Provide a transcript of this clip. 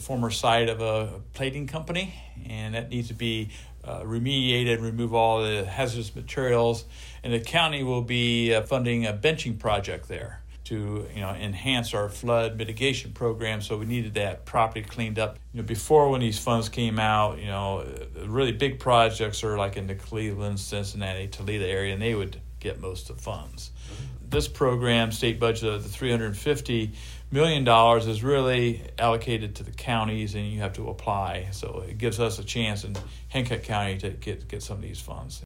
former site of a plating company, and that needs to be remediated, remove all the hazardous materials, and the county will be funding a benching project there to enhance our flood mitigation program. So we needed that property cleaned up. Before, when these funds came out, really big projects are like in the Cleveland, Cincinnati, Toledo area, and they would get most of the funds. This program, state budget of the $350 million, is really allocated to the counties, and you have to apply. So it gives us a chance in Hancock County to get some of these funds.